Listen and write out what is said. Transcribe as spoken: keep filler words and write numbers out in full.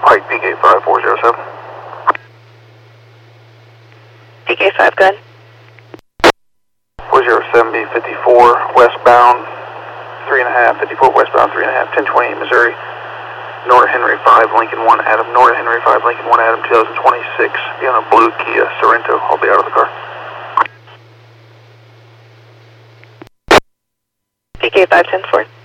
Pike P K five four zero seven. P K five, good. four zero seven B fifty-four westbound, three and a half, fifty-four westbound, three and a half, ten twenty Missouri. Norton Henry five, Lincoln one Adam, Norton Henry five, Lincoln one Adam, two thousand twenty-six. Be on a blue Kia Sorento. I'll be out of the car. P K five ten four.